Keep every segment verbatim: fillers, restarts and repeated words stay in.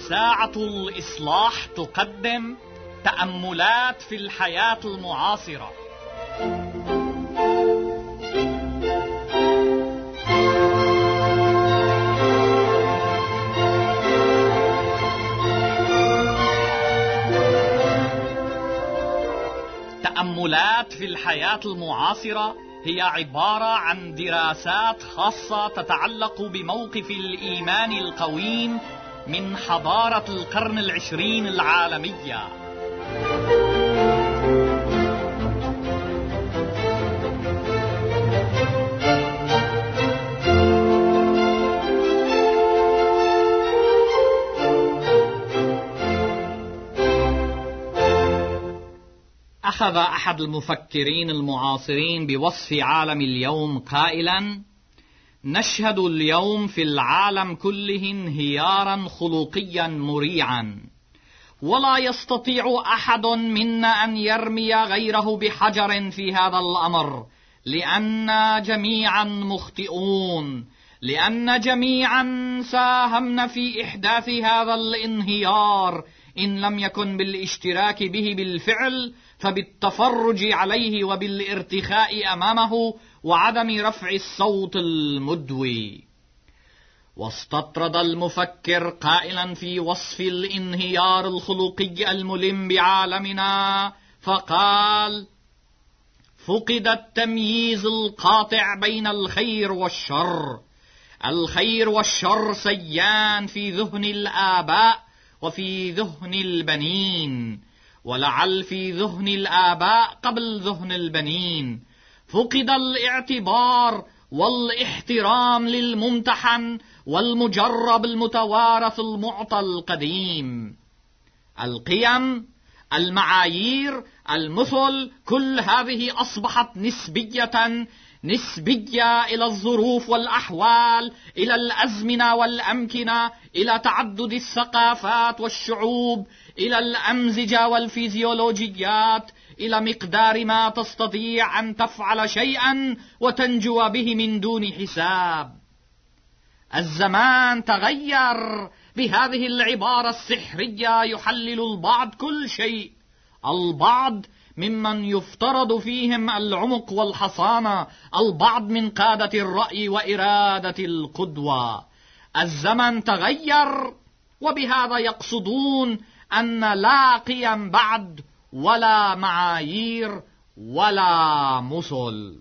إذاعة الإصلاح تقدم تأملات في الحياة المعاصرة. تأملات في الحياة المعاصرة هي عبارة عن دراسات خاصة تتعلق بموقف الإيمان القويم من حضارة القرن العشرين العالمية. أخذ أحد المفكرين المعاصرين بوصف عالم اليوم قائلا: نشهد اليوم في العالم كله انهيارا خلقيا مريعا، ولا يستطيع أحد منا أن يرمي غيره بحجر في هذا الأمر، لأن جميعا مخطئون، لأن جميعا ساهمنا في إحداث هذا الانهيار، إن لم يكن بالاشتراك به بالفعل فبالتفرج عليه وبالارتخاء أمامه وعدم رفع الصوت المدوي. واستطرد المفكر قائلا في وصف الانهيار الخلقي الملم بعالمنا فقال: فقد التمييز القاطع بين الخير والشر. الخير والشر سيان في ذهن الآباء وفي ذهن البنين، ولعل في ذهن الآباء قبل ذهن البنين. فقد الاعتبار والاحترام للممتحن والمجرب المتوارث المعطى القديم. القيم، المعايير، المثل، كل هذه أصبحت نسبية نسبية إلى الظروف والأحوال، إلى الأزمنة والأمكنة، إلى تعدد الثقافات والشعوب، إلى الأمزجة والفيزيولوجيات، إلى مقدار ما تستطيع أن تفعل شيئا وتنجو به من دون حساب. الزمان تغير. بهذه العبارة السحرية يحلل البعض كل شيء، البعض ممن يفترض فيهم العمق والحصانة، البعض من قادة الرأي وإرادة القدوة. الزمن تغير، وبهذا يقصدون أن لا قيم بعد، ولا معايير، ولا مثل.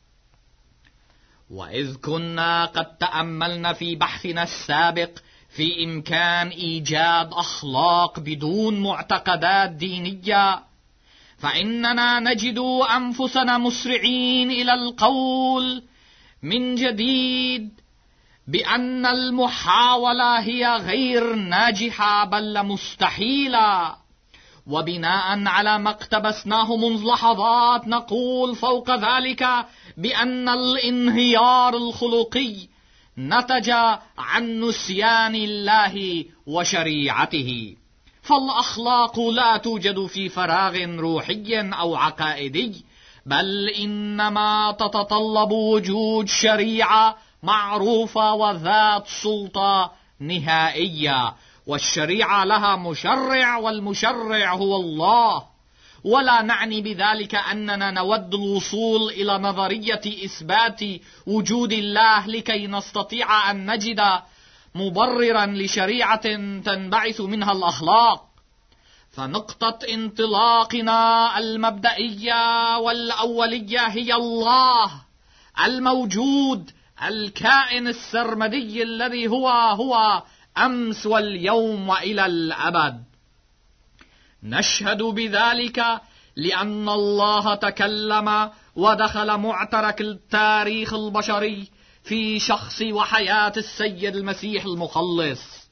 وإذ كنا قد تأملنا في بحثنا السابق في إمكان إيجاد أخلاق بدون معتقدات دينية، فإننا نجد أنفسنا مسرعين إلى القول من جديد بأن المحاولة هي غير ناجحة بل مستحيلة. وبناء على ما اقتبسناه منذ لحظات نقول فوق ذلك بأن الانهيار الخلقي نتج عن نسيان الله وشريعته. فالأخلاق لا توجد في فراغ روحي أو عقائدي، بل إنما تتطلب وجود شريعة معروفة وذات سلطة نهائية، والشريعة لها مشرع، والمشرع هو الله. ولا نعني بذلك أننا نود الوصول إلى نظرية إثبات وجود الله لكي نستطيع أن نجد مبررا لشريعة تنبعث منها الأخلاق. فنقطة انطلاقنا المبدئية والأولية هي الله الموجود، الكائن السرمدي الذي هو هو أمس واليوم وإلى الأبد. نشهد بذلك لأن الله تكلم ودخل معترك التاريخ البشري في شخص وحياة السيد المسيح المخلص.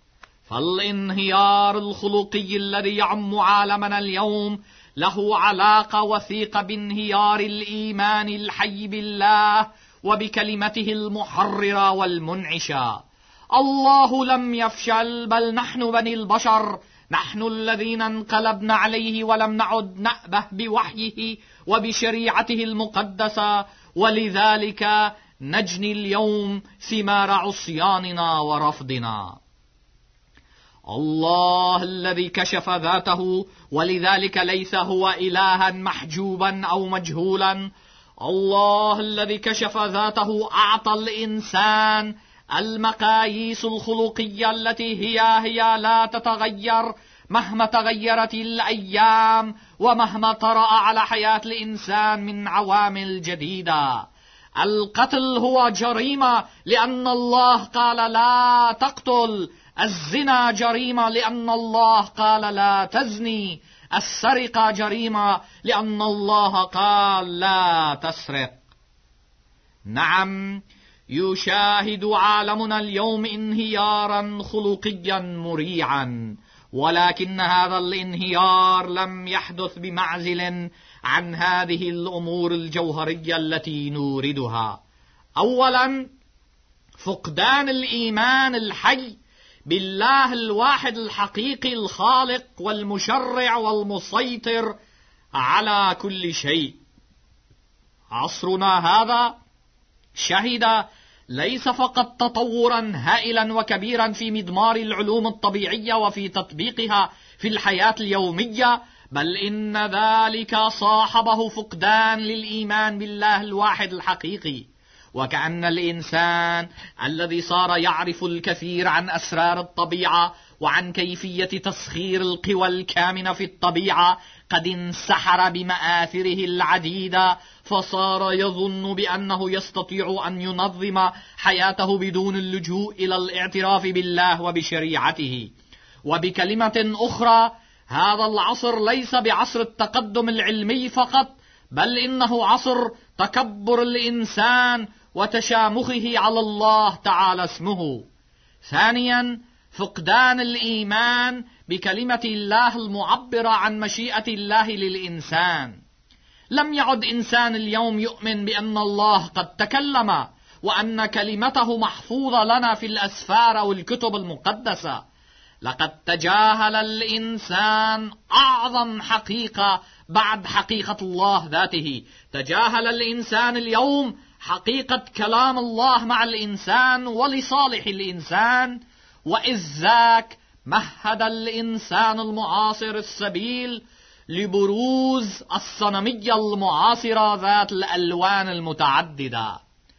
فالانهيار الخلقي الذي يعم عالمنا اليوم له علاقة وثيقة بانهيار الإيمان الحي بالله وبكلمته المحررة والمنعشة. الله لم يفشل، بل نحن بني البشر، نحن الذين انقلبنا عليه ولم نعد نأبه بوحيه وبشريعته المقدسة، ولذلك نجني اليوم ثمار عصياننا ورفضنا. الله الذي كشف ذاته ولذلك ليس هو إلها محجوبا أو مجهولا. الله الذي كشف ذاته أعطى الإنسان المقاييس الخلقية التي هي هي لا تتغير مهما تغيرت الأيام ومهما طرأ على حياة الإنسان من عوامل جديدة. القتل هو جريمة لأن الله قال لا تقتل، الزنا جريمة لأن الله قال لا تزني، السرقة جريمة لأن الله قال لا تسرق. نعم، يشاهد عالمنا اليوم انهيارا خلقيا مريعا، ولكن هذا الانهيار لم يحدث بمعزل عن هذه الأمور الجوهرية التي نوردها. أولا، فقدان الإيمان الحي بالله الواحد الحقيقي الخالق والمشرع والمسيطر على كل شيء. عصرنا هذا شهد ليس فقط تطورا هائلا وكبيرا في مضمار العلوم الطبيعية وفي تطبيقها في الحياة اليومية، بل إن ذلك صاحبه فقدان للإيمان بالله الواحد الحقيقي، وكأن الإنسان الذي صار يعرف الكثير عن أسرار الطبيعة وعن كيفية تسخير القوى الكامنة في الطبيعة قد انسحر بمآثره العديدة، فصار يظن بأنه يستطيع أن ينظم حياته بدون اللجوء إلى الاعتراف بالله وبشريعته. وبكلمة أخرى، هذا العصر ليس بعصر التقدم العلمي فقط، بل إنه عصر تكبر الإنسان وتشامخه على الله تعالى اسمه. ثانيا، فقدان الإيمان بكلمة الله المعبرة عن مشيئة الله للإنسان. لم يعد إنسان اليوم يؤمن بأن الله قد تكلم وأن كلمته محفوظة لنا في الأسفار أو الكتب المقدسة. لقد تجاهل الإنسان أعظم حقيقة بعد حقيقة الله ذاته. تجاهل الإنسان اليوم حقيقة كلام الله مع الإنسان ولصالح الإنسان، وإذ ذاك مهد الإنسان المعاصر السبيل لبروز الصنمية المعاصرة ذات الألوان المتعددة.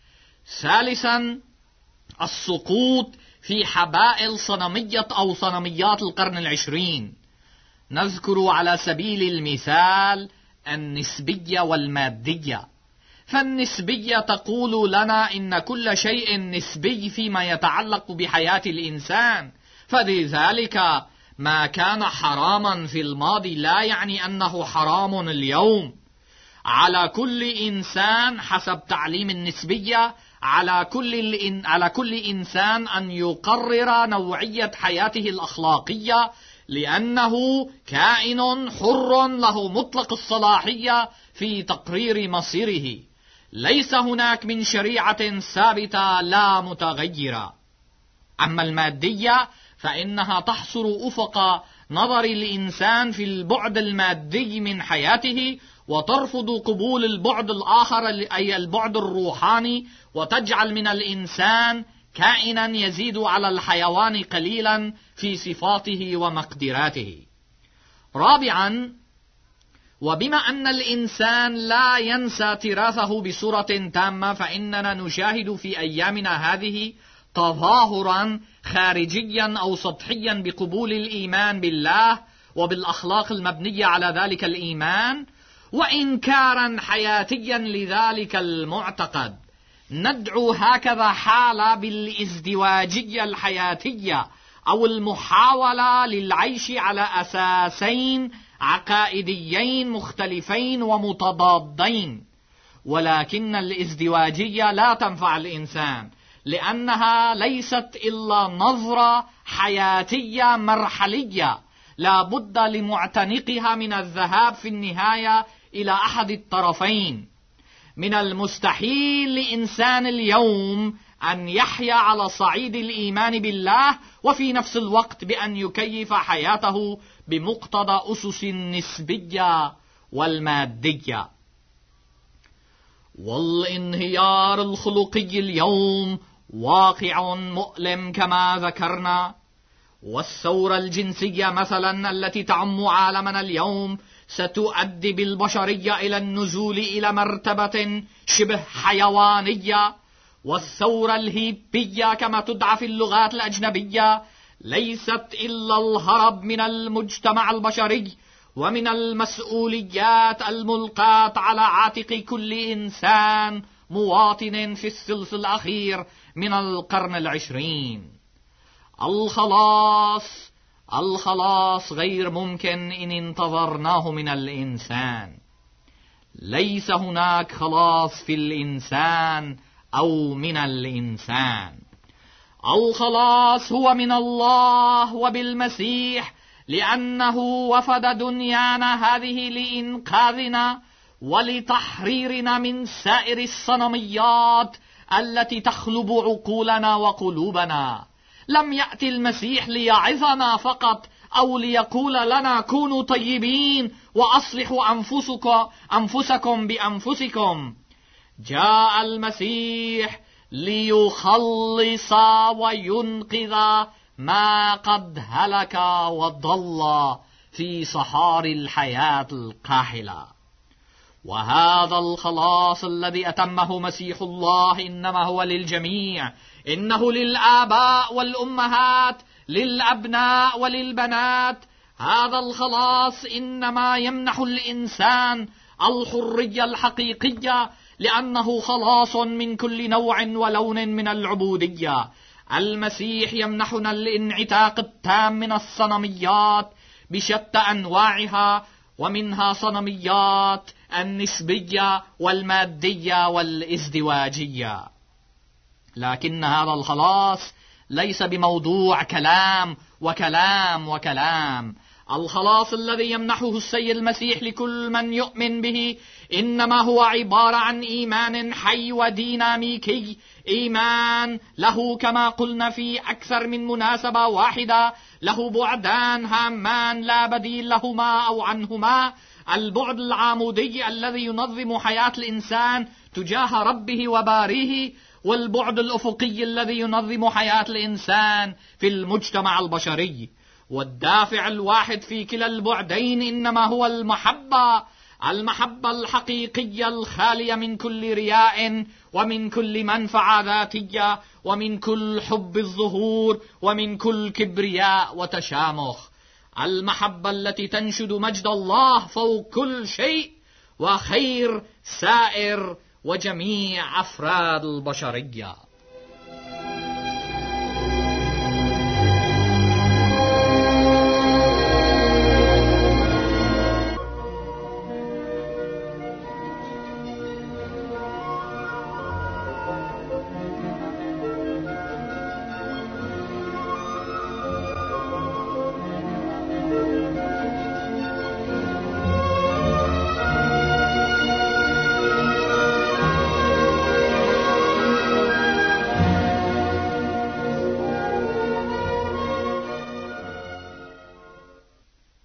ثالثا، السقوط في حبائل صنمية أو صنميات القرن العشرين. نذكر على سبيل المثال النسبية والمادية. فالنسبية تقول لنا إن كل شيء نسبي فيما يتعلق بحياة الإنسان، فلذلك ما كان حراما في الماضي لا يعني أنه حرام اليوم. على كل إنسان حسب تعليم النسبية، على كل على كل إنسان أن يقرر نوعية حياته الأخلاقية، لأنه كائن حر له مطلق الصلاحية في تقرير مصيره. ليس هناك من شريعة ثابتة لا متغيرة. أما المادية فإنها تحصر أفق نظر الإنسان في البعد المادي من حياته، وترفض قبول البعد الآخر أي البعد الروحاني، وتجعل من الإنسان كائنا يزيد على الحيوان قليلا في صفاته ومقدراته. رابعا، وبما أن الإنسان لا ينسى تراثه بصورة تامة، فإننا نشاهد في أيامنا هذه تظاهرا خارجيا أو سطحيا بقبول الإيمان بالله وبالأخلاق المبنية على ذلك الإيمان، وإنكارا حياتيا لذلك المعتقد. ندعو هكذا حالة بالازدواجية الحياتية أو المحاولة للعيش على أساسين عقائديين مختلفين ومتضادين. ولكن الازدواجية لا تنفع الإنسان، لأنها ليست إلا نظرة حياتية مرحلية لا بد لمعتنقها من الذهاب في النهاية إلى أحد الطرفين. من المستحيل لإنسان اليوم أن يحيا على صعيد الإيمان بالله وفي نفس الوقت بأن يكيف حياته بمقتضى أسس النسبية والمادية. والانهيار الخلقي اليوم واقع مؤلم كما ذكرنا، والثورة الجنسية مثلا التي تعم عالمنا اليوم ستؤدي بالبشرية إلى النزول إلى مرتبة شبه حيوانية. والثورة الهيبية كما تدعى في اللغات الأجنبية ليست إلا الهرب من المجتمع البشري ومن المسؤوليات الملقاة على عاتق كل إنسان مواطن في الثلث الأخير من القرن العشرين. الخلاص الخلاص غير ممكن إن انتظرناه من الإنسان. ليس هناك خلاص في الإنسان أو من الإنسان. الخلاص هو من الله وبالمسيح، لأنه وفد دنيانا هذه لإنقاذنا ولتحريرنا من سائر الصنميات التي تخلب عقولنا وقلوبنا. لم يأتي المسيح ليعظنا فقط أو ليقول لنا كونوا طيبين وأصلحوا أنفسكم, أنفسكم بأنفسكم. جاء المسيح ليخلص وينقذ ما قد هلك وضل في صحار الحياة القاحلة. وهذا الخلاص الذي أتمه مسيح الله إنما هو للجميع، إنه للآباء والأمهات، للأبناء وللبنات. هذا الخلاص إنما يمنح الإنسان الحرية الحقيقية، لأنه خلاص من كل نوع ولون من العبودية. المسيح يمنحنا الانعتاق التام من الصنميات بشتى أنواعها، ومنها صنميات النسبية والمادية والازدواجية. لكن هذا الخلاص ليس بموضوع كلام وكلام وكلام. الخلاص الذي يمنحه السيد المسيح لكل من يؤمن به إنما هو عبارة عن إيمان حي وديناميكي، إيمان له كما قلنا في أكثر من مناسبة واحدة، له بعدان هامان لا بديل لهما أو عنهما: البعد العمودي الذي ينظم حياة الإنسان تجاه ربه وباريه، والبعد الأفقي الذي ينظم حياة الإنسان في المجتمع البشري. والدافع الواحد في كلا البعدين إنما هو المحبة، المحبة الحقيقية الخالية من كل رياء ومن كل منفعة ذاتية ومن كل حب الظهور ومن كل كبرياء وتشامخ. المحبة التي تنشد مجد الله فوق كل شيء وخير سائر وجميع أفراد البشرية.